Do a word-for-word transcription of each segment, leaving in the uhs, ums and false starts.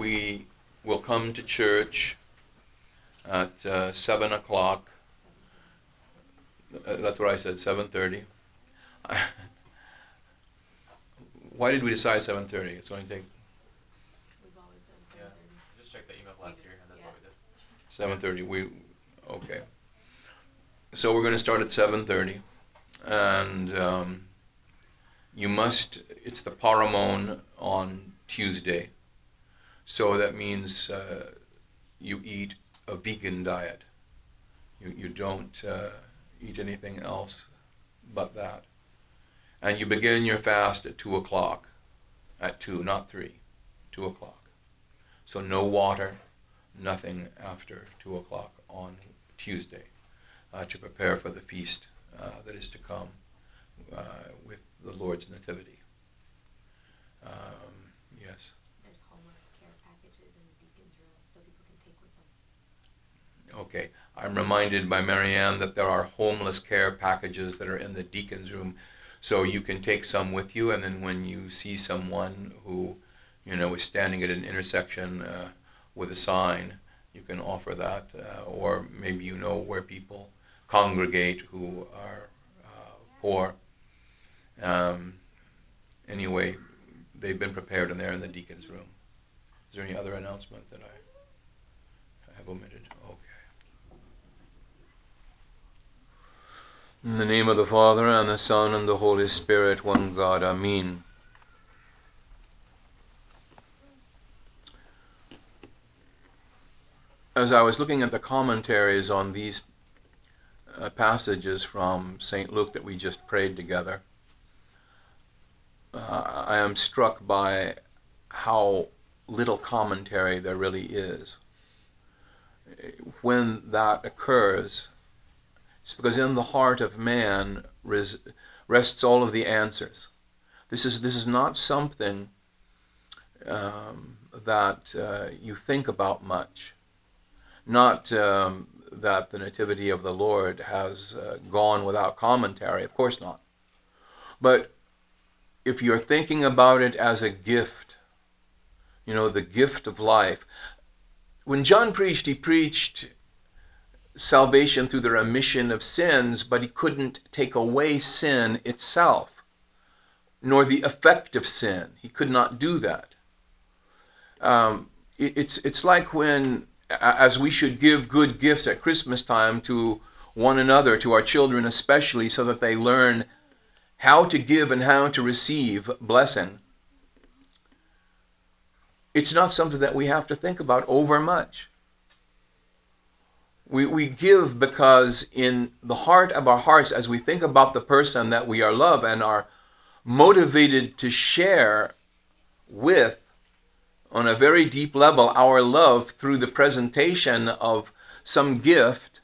we will come to church at uh, seven o'clock. Uh, that's what I said, seven thirty. Why did we decide seven thirty? It's only take We've always done seven thirty. Yeah. Just check the email last year, and that's yeah. what we did. seven thirty. We okay. So we're going to start at seven thirty, and um, you must. It's the Paramon on Tuesday, so that means uh, you eat a vegan diet. You you don't uh, eat anything else but that, and you begin your fast at two o'clock. At two, not three, two o'clock. So no water, nothing after two o'clock on Tuesday uh, to prepare for the feast uh, that is to come uh, with the Lord's Nativity. Um, yes. There's homeless care packages in the deacon's room so people can take with them. Okay. I'm reminded by Marianne that there are homeless care packages that are in the deacon's room, so you can take some with you, and then when you see someone who, you know, is standing at an intersection uh, with a sign, you can offer that, uh, or maybe you know where people congregate who are uh, poor. Um, anyway, they've been prepared and they're in the deacon's room. Is there any other announcement that I have omitted? Okay. In the name of the Father, and the Son, and the Holy Spirit, one God. Amen. As I was looking at the commentaries on these uh, passages from Saint Luke that we just prayed together, uh, I am struck by how little commentary there really is. When that occurs, it's because in the heart of man res- rests all of the answers. This is this is not something um, that uh, you think about much. Not um, that the Nativity of the Lord has uh, gone without commentary, of course not. But if you're thinking about it as a gift, you know, the gift of life. When John preached, he preached salvation through the remission of sins, but he couldn't take away sin itself, nor the effect of sin. He could not do that. Um, it, it's it's like when, as we should give good gifts at Christmas time to one another, to our children especially, so that they learn how to give and how to receive blessing. It's not something that we have to think about over much. We, we give because in the heart of our hearts, as we think about the person that we are love and are motivated to share with, on a very deep level, our love through the presentation of some gift,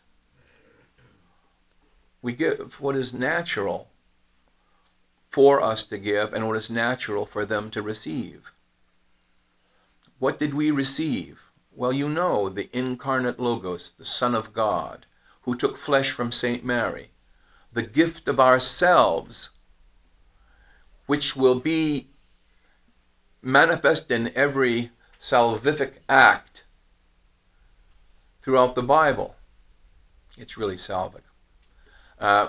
we give what is natural for us to give and what is natural for them to receive. What did we receive? Well, you know, the incarnate Logos, the Son of God, who took flesh from Saint Mary, the gift of ourselves, which will be manifest in every salvific act throughout the Bible. It's really salvic. Uh,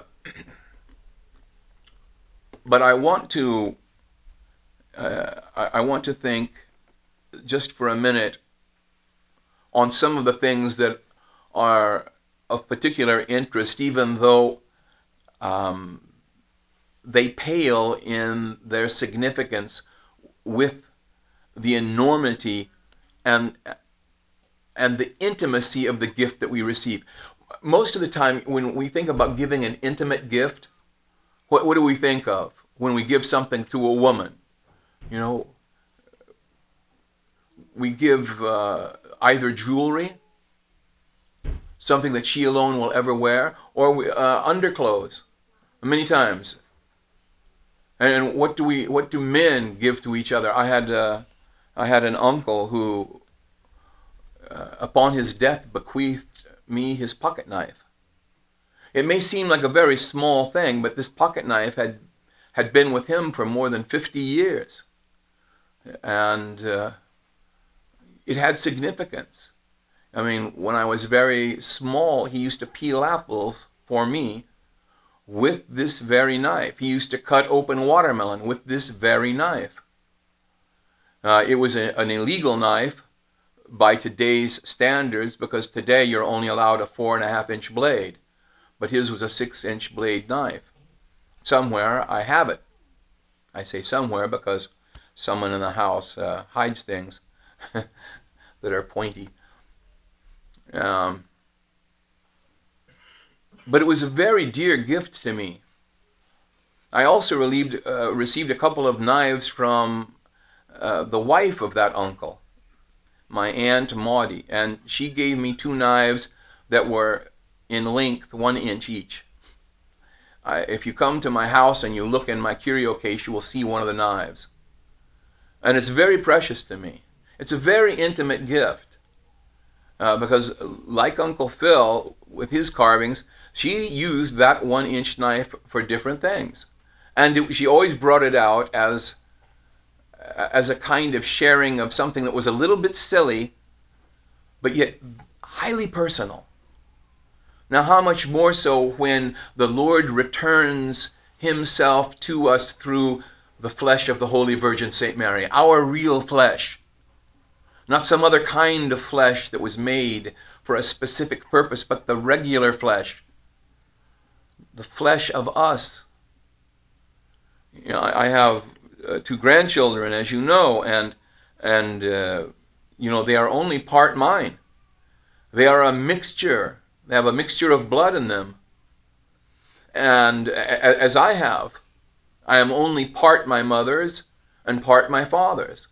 but I want to uh, I, I want to think just for a minute on some of the things that are of particular interest, even though um, they pale in their significance with the enormity and and the intimacy of the gift that we receive. Most of the time, when we think about giving an intimate gift, what, what do we think of when we give something to a woman? You know, we give uh, either jewelry, something that she alone will ever wear, or we, uh, underclothes, many times. And what do we? What do men give to each other? I had uh, I had an uncle who, uh, upon his death, bequeathed me his pocket knife. It may seem like a very small thing, but this pocket knife had had been with him for more than fifty years, and uh, it had significance. I mean, when I was very small, he used to peel apples for me with this very knife. He used to cut open watermelon with this very knife. Uh, it was a, an illegal knife by today's standards, because today you're only allowed a four and a half inch blade, but his was a six inch blade knife. Somewhere I have it. I say somewhere because someone in the house uh, hides things that are pointy. Um, but it was a very dear gift to me. I also relieved, uh, received a couple of knives from uh, the wife of that uncle, my Aunt Maudie, and she gave me two knives that were in length one inch each. I, if you come to my house and you look in my curio case, you will see one of the knives. And it's very precious to me. It's a very intimate gift. Uh, because like Uncle Phil, with his carvings, she used that one inch knife for different things. And it, she always brought it out as, as a kind of sharing of something that was a little bit silly, but yet highly personal. Now, how much more so when the Lord returns himself to us through the flesh of the Holy Virgin Saint Mary, our real flesh. Not some other kind of flesh that was made for a specific purpose, but the regular flesh. The flesh of us. You know, I have uh, two grandchildren, as you know, and and uh, you know, they are only part mine. They are a mixture. They have a mixture of blood in them. And as I have, I am only part my mother's and part my father's.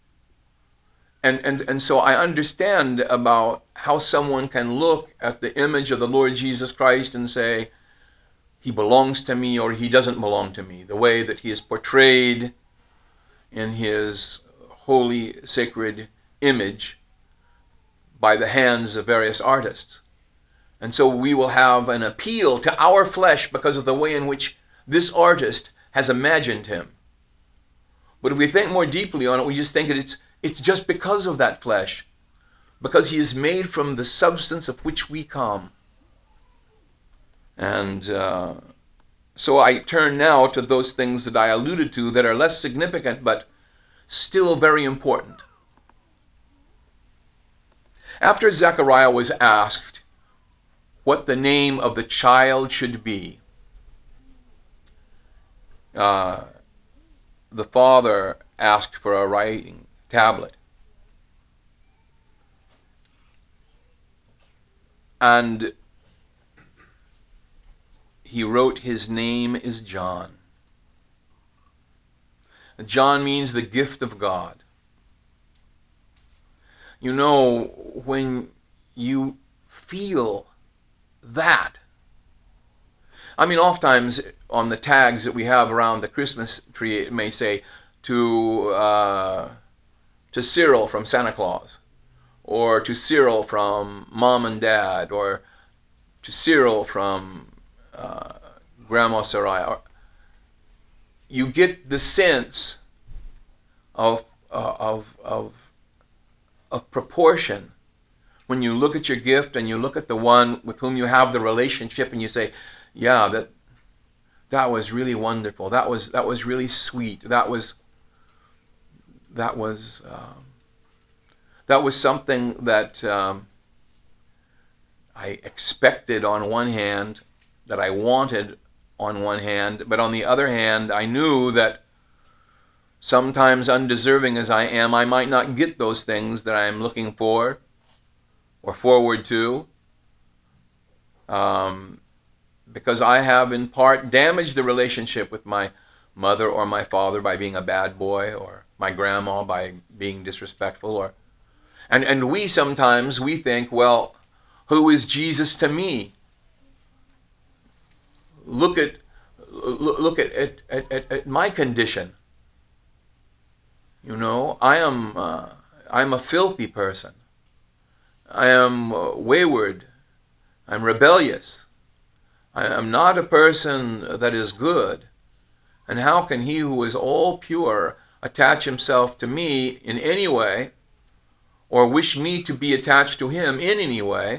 And, and, and so I understand about how someone can look at the image of the Lord Jesus Christ and say, he belongs to me or he doesn't belong to me. The way that he is portrayed in his holy, sacred image by the hands of various artists. And so we will have an appeal to our flesh because of the way in which this artist has imagined him. But if we think more deeply on it, we just think that it's, it's just because of that flesh, because he is made from the substance of which we come. And uh, so I turn now to those things that I alluded to that are less significant, but still very important. After Zechariah was asked what the name of the child should be, uh, the father asked for a writing tablet. And he wrote, his name is John. John means the gift of God. You know, when you feel that, I mean, oftentimes on the tags that we have around the Christmas tree, it may say to uh, to Cyril from Santa Claus, or to Cyril from Mom and Dad, or to Cyril from uh, Grandma Sarai. You get the sense of uh, of of of proportion when you look at your gift and you look at the one with whom you have the relationship, and you say, yeah, that that was really wonderful. That was that was really sweet. That was that was um, that was something that um, I expected on one hand, that I wanted on one hand, but on the other hand, I knew that sometimes, undeserving as I am, I might not get those things that I'm looking for or forward to, um, because I have in part damaged the relationship with my mother or my father by being a bad boy, or my grandma by being disrespectful, or and and we sometimes we think, well, who is Jesus to me? Look at look at at, at, at my condition. You know, I am uh, I'm a filthy person. I am uh, wayward. I'm rebellious. I am not a person that is good. And how can he who is all pure attach himself to me in any way or wish me to be attached to him in any way,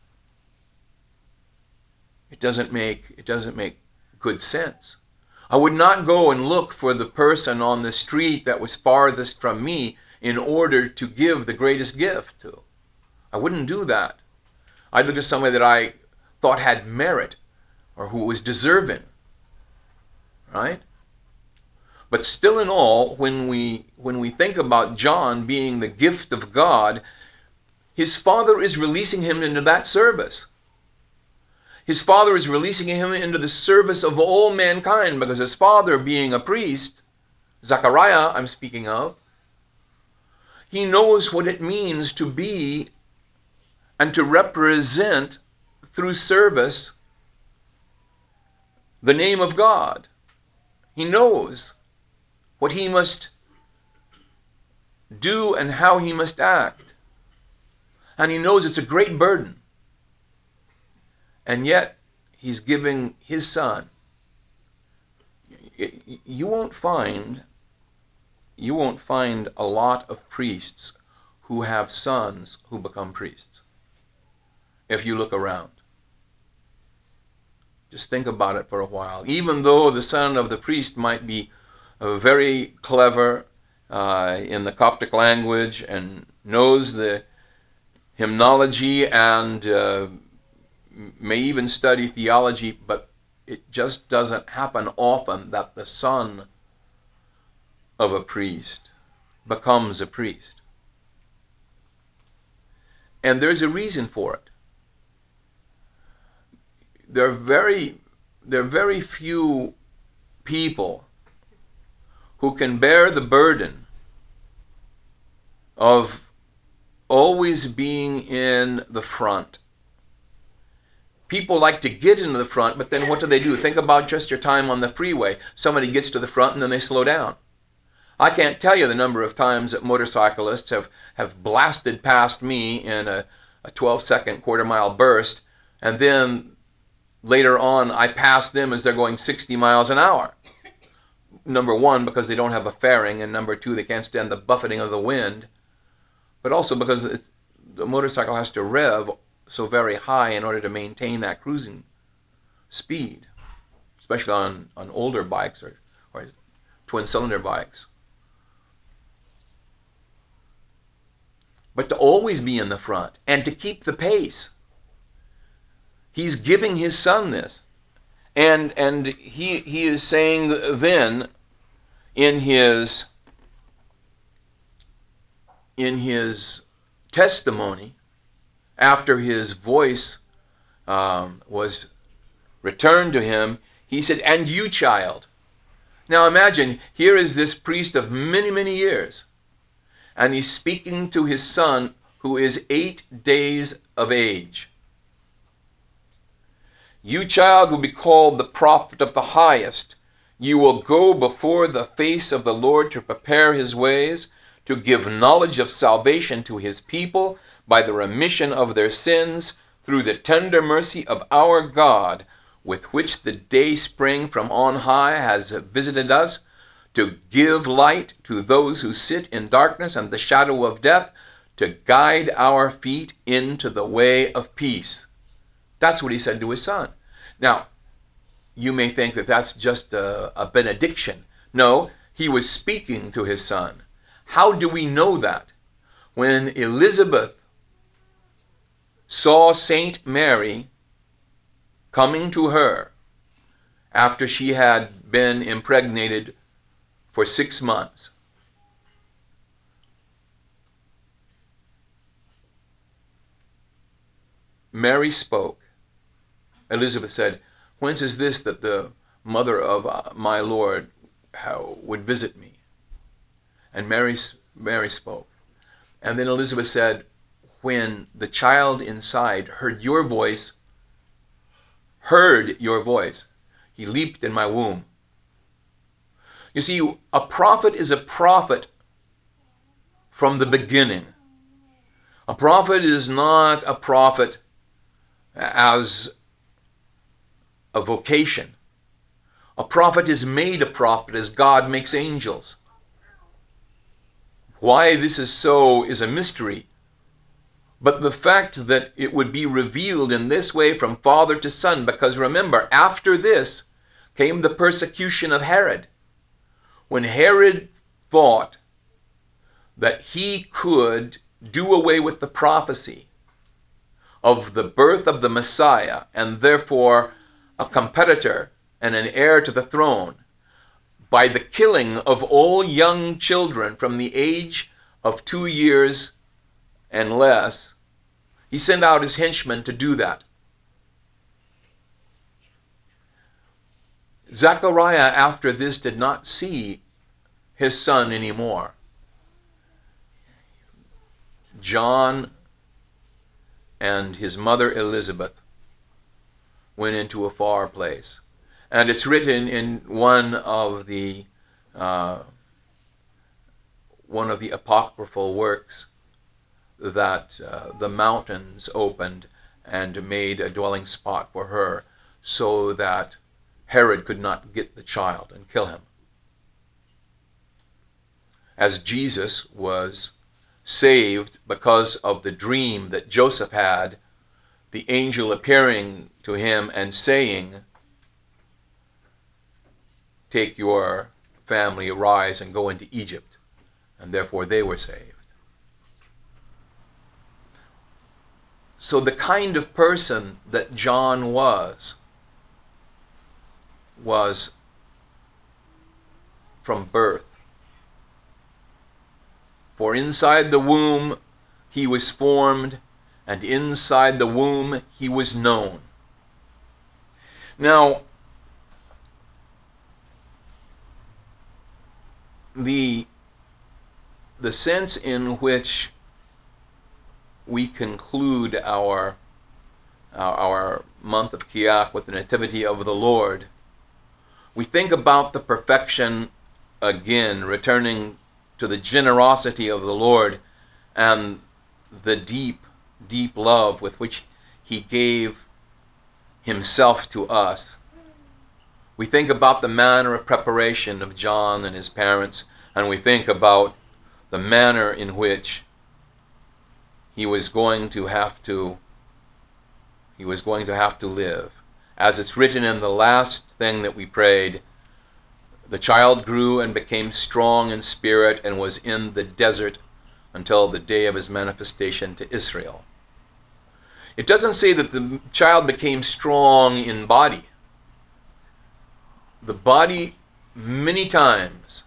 it doesn't make it doesn't make good sense. I would not go and look for the person on the street that was farthest from me in order to give the greatest gift to. I wouldn't do that. I'd look at somebody that I thought had merit or who was deserving, right? But still in all, when we when we think about John being the gift of God, his Father is releasing him into that service. His Father is releasing him into the service of all mankind, because his father, being a priest, Zechariah I'm speaking of, he knows what it means to be and to represent through service the name of God. He knows what he must do and how he must act. And he knows it's a great burden. And yet, he's giving his son. You won't find, you won't find a lot of priests who have sons who become priests, if you look around. Just think about it for a while. Even though the son of the priest might be uh, very clever uh, in the Coptic language and knows the hymnology and uh, may even study theology, but it just doesn't happen often that the son of a priest becomes a priest. And there's a reason for it. There are very, there are very few people who can bear the burden of always being in the front. People like to get into the front, but then what do they do? Think about just your time on the freeway. Somebody gets to the front and then they slow down. I can't tell you the number of times that motorcyclists have, have blasted past me in a, a twelve second quarter mile burst, and then later on I pass them as they're going sixty miles an hour. Number one, because they don't have a fairing, and number two, they can't stand the buffeting of the wind, but also because it, the motorcycle has to rev so very high in order to maintain that cruising speed, especially on, on older bikes or, or twin-cylinder bikes. But to always be in the front and to keep the pace. He's giving his son this. And and he he is saying then in his in his testimony, after his voice um, was returned to him, he said, "And you, child." Now imagine, here is this priest of many, many years, and he's speaking to his son who is eight days of age. "You, child, will be called the prophet of the highest. You will go before the face of the Lord to prepare his ways, to give knowledge of salvation to his people by the remission of their sins, through the tender mercy of our God, with which the day spring from on high has visited us, to give light to those who sit in darkness and the shadow of death, to guide our feet into the way of peace." That's what he said to his son. Now, you may think that that's just a, a benediction. No, he was speaking to his son. How do we know that? When Elizabeth saw Saint Mary coming to her after she had been impregnated for six months, Mary spoke. Elizabeth said, "Whence is this that the mother of my Lord would visit me?" And Mary, Mary spoke. And then Elizabeth said, "When the child inside heard your voice, heard your voice, he leaped in my womb." You see, a prophet is a prophet from the beginning. A prophet is not a prophet as a vocation. A prophet is made a prophet as God makes angels. Why this is so is a mystery. But the fact that it would be revealed in this way from father to son, because remember, after this came the persecution of Herod. When Herod thought that he could do away with the prophecy of the birth of the Messiah, and therefore a competitor and an heir to the throne, by the killing of all young children from the age of two years and less, he sent out his henchmen to do that. Zechariah, after this, did not see his son anymore. John and his mother Elizabeth went into a far place. And it's written in one of the uh, one of the apocryphal works that uh, the mountains opened and made a dwelling spot for her, so that Herod could not get the child and kill him. As Jesus was saved because of the dream that Joseph had, the angel appearing to him and saying, "Take your family, arise, and go into Egypt." And therefore they were saved. So the kind of person that John was, was from birth. For inside the womb he was formed, and inside the womb he was known. Now, the, the sense in which we conclude our, our, our month of Kiak with the Nativity of the Lord, we think about the perfection again, returning to the generosity of the Lord and the deep, deep love with which he gave himself to us. We think about the manner of preparation of John and his parents, and we think about the manner in which he was going to have to he was going to have to live. As it's written in the last thing that we prayed, the child grew and became strong in spirit and was in the desert until the day of his manifestation to Israel. It doesn't say that the child became strong in body. The body, many times,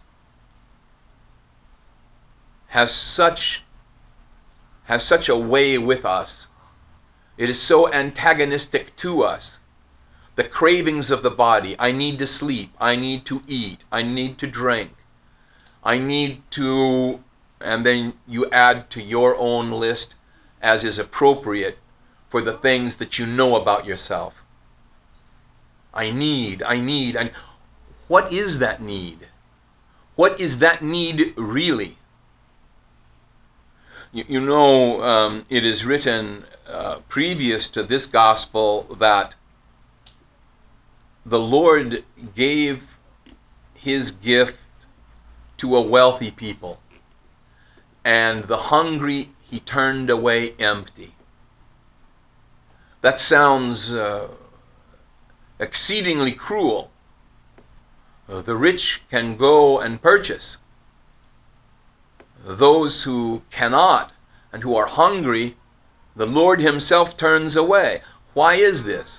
has such has such a way with us. It is so antagonistic to us. The cravings of the body. I need to sleep. I need to eat. I need to drink. I need to, and then you add to your own list as is appropriate for the things that you know about yourself. I need, I need, and what is that need? What is that need really? You, you know, um, it is written uh, previous to this gospel that the Lord gave his gift to a wealthy people, and the hungry he turned away empty. That sounds uh, exceedingly cruel. Uh, the rich can go and purchase. Those who cannot and who are hungry, the Lord himself turns away. Why is this?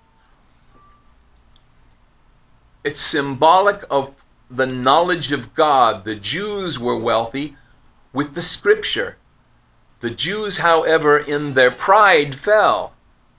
It's symbolic of the knowledge of God. The Jews were wealthy with the scripture. The Jews, however, in their pride fell.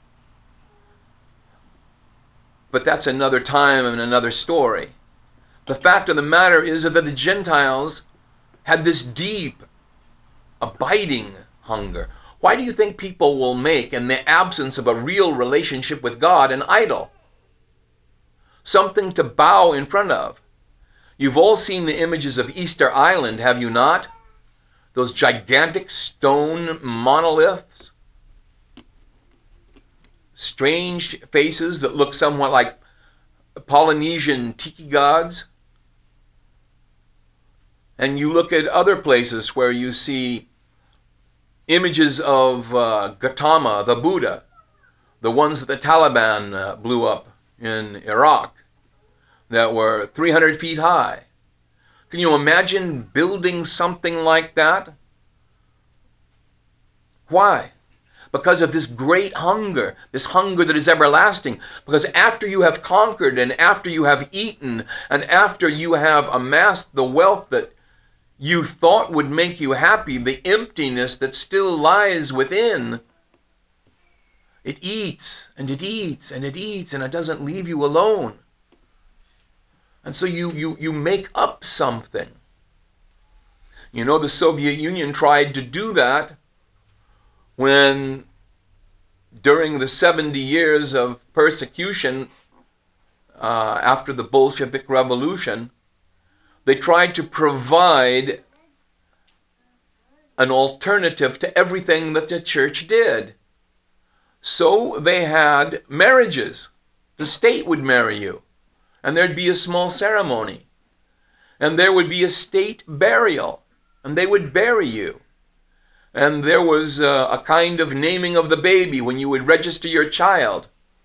But that's another time and another story. The fact of the matter is that the Gentiles had this deep, abiding hunger. Why do you think people will make, in the absence of a real relationship with God, an idol? Something to bow in front of. You've all seen the images of Easter Island, have you not? Those gigantic stone monoliths. Strange faces that look somewhat like Polynesian tiki gods. And you look at other places where you see images of uh, Gautama, the Buddha, the ones that the Taliban uh, blew up in Iraq that were three hundred feet high. Can you imagine building something like that? Why? Because of this great hunger, this hunger that is everlasting. Because after you have conquered and after you have eaten and after you have amassed the wealth that you thought would make you happy, the emptiness that still lies within, it eats and it eats and it eats and it doesn't leave you alone. And so you, you, you make up something. You know, the Soviet Union tried to do that when, during the seventy years of persecution uh, after the Bolshevik Revolution, they tried to provide an alternative to everything that the church did. So they had marriages. The state would marry you, and there'd be a small ceremony. And there would be a state burial, and they would bury you. And there was a, a kind of naming of the baby when you would register your child.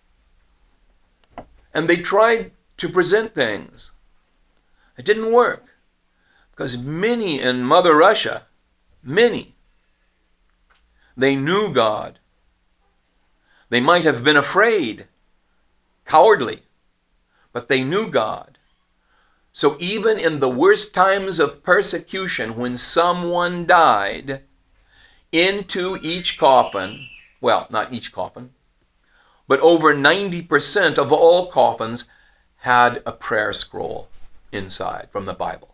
And they tried to present things. It didn't work, because many in Mother Russia, many, they knew God. They might have been afraid, cowardly, but they knew God. So even in the worst times of persecution, when someone died, into each coffin, well, not each coffin, but over ninety percent of all coffins had a prayer scroll inside from the Bible.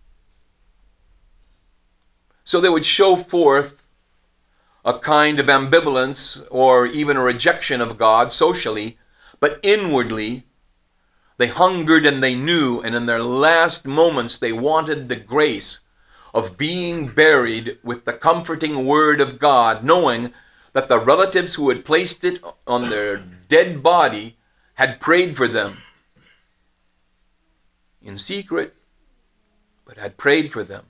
So they would show forth a kind of ambivalence or even a rejection of God socially, but inwardly they hungered and they knew, and in their last moments they wanted the grace of being buried with the comforting word of God, knowing that the relatives who had placed it on their dead body had prayed for them in secret, but had prayed for them.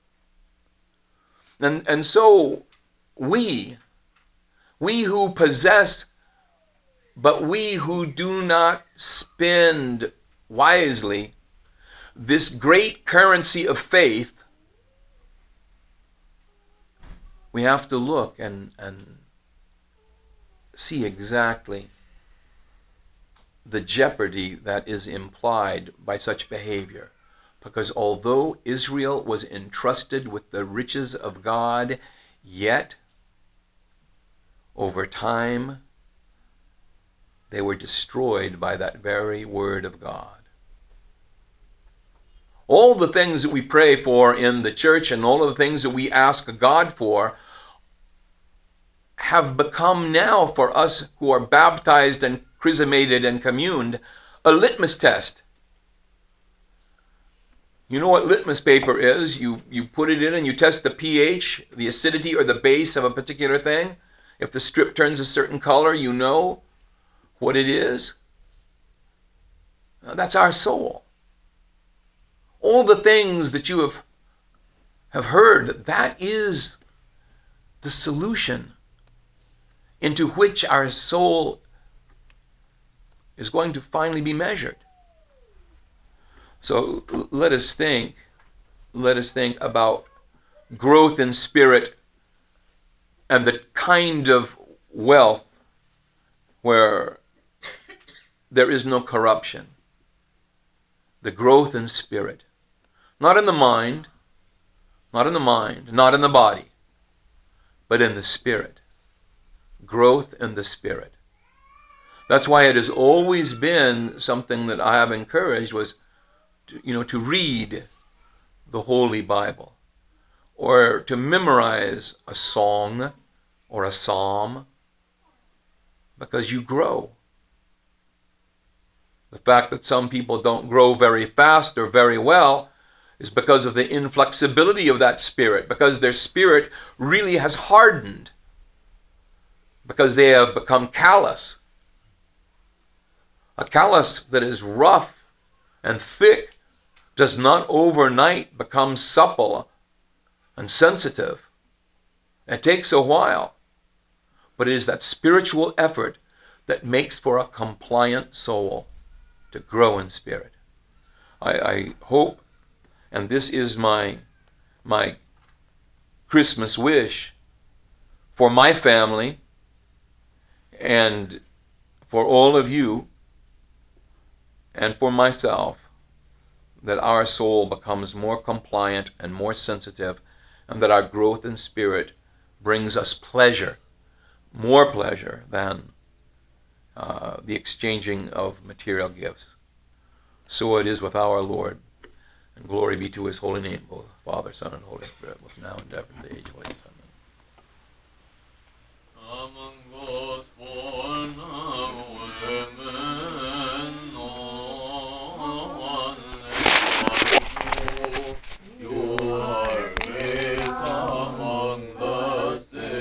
And, and so we, we who possess, but we who do not spend wisely this great currency of faith, we have to look and, and see exactly the jeopardy that is implied by such behavior. Because although Israel was entrusted with the riches of God, yet over time they were destroyed by that very word of God. All the things that we pray for in the church and all of the things that we ask God for have become now, for us who are baptized and chrismated and communed, a litmus test. You know what litmus paper is? You, you put it in and you test the pH, the acidity or the base of a particular thing. If the strip turns a certain color, you know what it is. Now, that's our soul. All the things that you have, have heard, that is the solution into which our soul is going to finally be measured. So let us think, let us think about growth in spirit and the kind of wealth where there is no corruption. The growth in spirit. Not in the mind, not in the mind, not in the body, but in the spirit. Growth in the spirit. That's why it has always been something that I have encouraged was, to, you know, to read the Holy Bible, or to memorize a song or a psalm, because you grow. The fact that some people don't grow very fast or very well is because of the inflexibility of that spirit, because their spirit really has hardened, because they have become callous. A callus that is rough and thick does not overnight become supple and sensitive. It takes a while, but it is that spiritual effort that makes for a compliant soul to grow in spirit. I, I hope, and this is my my Christmas wish for my family and for all of you and for myself, that our soul becomes more compliant and more sensitive, and that our growth in spirit brings us pleasure, more pleasure than uh, the exchanging of material gifts. So it is with our Lord. And glory be to his holy name, both Father, Son, and Holy Spirit, both now and ever, in the age of ages. Amen.